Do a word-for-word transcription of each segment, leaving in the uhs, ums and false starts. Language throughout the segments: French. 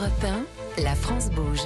Europe un, la France bouge.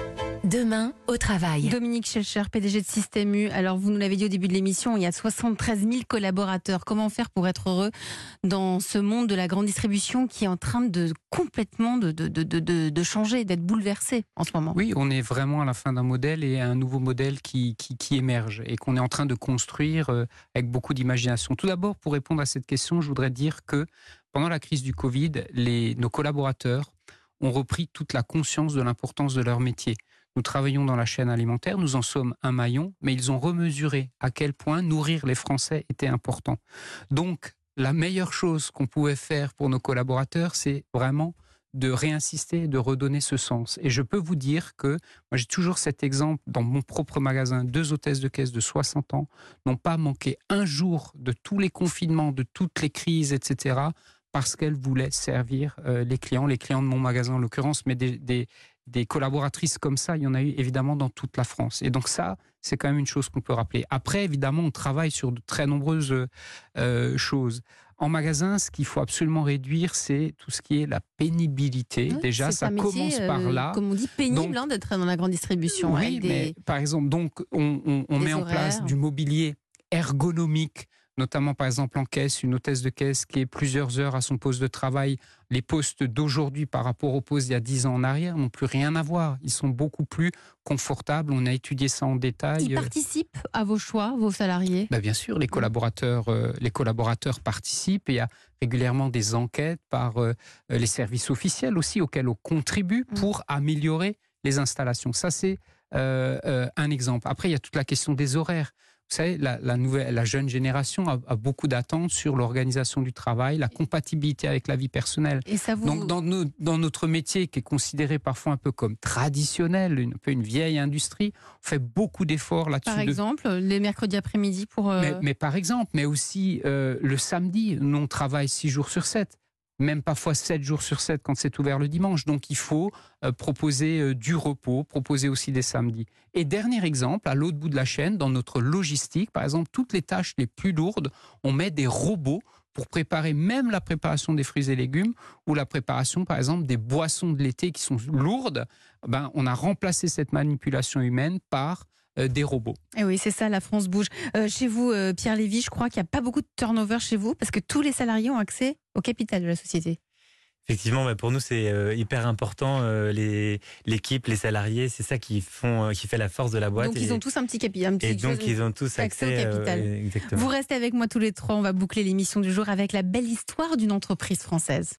Demain, au travail. Dominique Schelcher, P D G de Système U. Alors, vous nous l'avez dit au début de l'émission, il y a soixante-treize mille collaborateurs. Comment faire pour être heureux dans ce monde de la grande distribution qui est en train de complètement de, de, de, de, de changer, d'être bouleversé en ce moment? Oui, on est vraiment à la fin d'un modèle et un nouveau modèle qui, qui, qui émerge et qu'on est en train de construire euh, avec beaucoup d'imagination. Tout d'abord, pour répondre à cette question, je voudrais dire que pendant la crise du Covid, les, nos collaborateurs ont repris toute la conscience de l'importance de leur métier. Nous travaillons dans la chaîne alimentaire, nous en sommes un maillon, mais ils ont remesuré à quel point nourrir les Français était important. Donc, la meilleure chose qu'on pouvait faire pour nos collaborateurs, c'est vraiment de réinsister, de redonner ce sens. Et je peux vous dire que, moi j'ai toujours cet exemple dans mon propre magasin, deux hôtesses de caisse de soixante ans n'ont pas manqué un jour de tous les confinements, de toutes les crises, et cetera, parce qu'elles voulaient servir euh, les clients, les clients de mon magasin en l'occurrence, mais des, des, des collaboratrices comme ça, il y en a eu évidemment dans toute la France. Et donc ça, c'est quand même une chose qu'on peut rappeler. Après, évidemment, on travaille sur de très nombreuses euh, choses. En magasin, ce qu'il faut absolument réduire, c'est tout ce qui est la pénibilité. Oui, Déjà, ça métier, commence par là. Euh, comme on dit, pénible donc, hein, d'être dans la grande distribution. Oui, avec des, mais par exemple, donc, on, on, on met horaires. en place du mobilier ergonomique, notamment par exemple en caisse, une hôtesse de caisse qui est plusieurs heures à son poste de travail. Les postes d'aujourd'hui par rapport aux postes d'il y a dix ans en arrière n'ont plus rien à voir. Ils sont beaucoup plus confortables. On a étudié ça en détail. Ils participent à vos choix, vos salariés? Ben bien sûr, les collaborateurs, euh, les collaborateurs participent. Et il y a régulièrement des enquêtes par euh, les services officiels aussi auxquels on contribue pour améliorer les installations. Ça, c'est euh, euh, un exemple. Après, il y a toute la question des horaires. Vous savez, la, la, nouvelle, la jeune génération a, a beaucoup d'attentes sur l'organisation du travail, la compatibilité avec la vie personnelle. Et ça vous... Donc, dans, nos, dans notre métier, qui est considéré parfois un peu comme traditionnel, une, un peu une vieille industrie, on fait beaucoup d'efforts là-dessus. Par exemple, de... les mercredis après-midi pour... Euh... Mais, mais par exemple, mais aussi euh, le samedi, nous on travaille six jours sur sept. Même parfois sept jours sur sept quand c'est ouvert le dimanche. Donc il faut euh, proposer euh, du repos, proposer aussi des samedis. Et dernier exemple, à l'autre bout de la chaîne, dans notre logistique, par exemple, toutes les tâches les plus lourdes, on met des robots pour préparer même la préparation des fruits et légumes ou la préparation, par exemple, des boissons de l'été qui sont lourdes. Ben, on a remplacé cette manipulation humaine par euh, des robots. Et oui, c'est ça, la France bouge. Euh, chez vous, euh, Pierre Lévy, je crois qu'il n'y a pas beaucoup de turnover chez vous parce que tous les salariés ont accès au capital de la société. Effectivement, bah pour nous c'est euh, hyper important. Euh, les, l'équipe, les salariés, c'est ça qui font, euh, qui fait la force de la boîte. Donc et, ils ont tous un petit capital. Et donc ils ont tous accès, accès au capital. Euh, exactement. Vous restez avec moi tous les trois. On va boucler l'émission du jour avec la belle histoire d'une entreprise française.